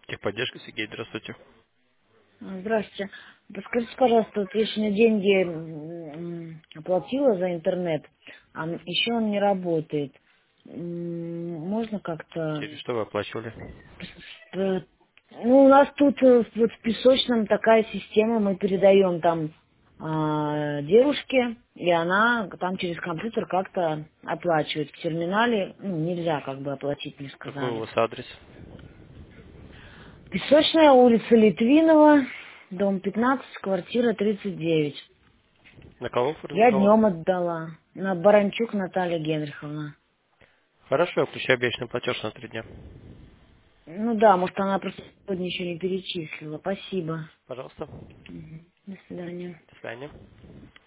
Техподдержка, Сергей, здравствуйте. Здравствуйте. Подскажите, пожалуйста, вот я сегодня деньги оплатила за интернет, а еще он не работает. Можно как-то... Через что вы оплачивали? э, Ну, у нас тут вот в Песочном такая система, мы передаем там девушке, и она там через компьютер как-то оплачивает. В терминале нельзя как бы оплатить, мне Какой у сказали. вас адрес? Песочная улица Литвинова, дом 15, квартира 39. На кого Я формировала? днем отдала. На Баранчук Наталья Генриховна. Хорошо, я включаю обещанный платеж на 3 дня. Ну да, может, она просто сегодня еще не перечислила. Спасибо. Пожалуйста. Мгм. До свидания. До свидания.